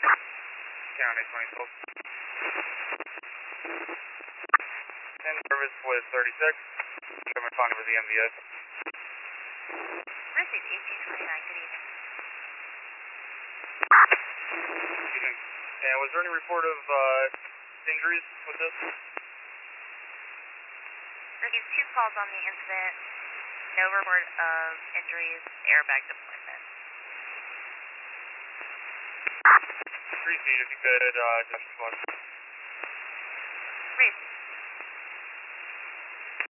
County 2012. 10 service was 36. I'm responding with the MVS. Received 1829, good evening. Evening. And was there any report of injuries with this? Received 2 calls on the incident. No report of injuries, airbag deployment. Repeat if you could, just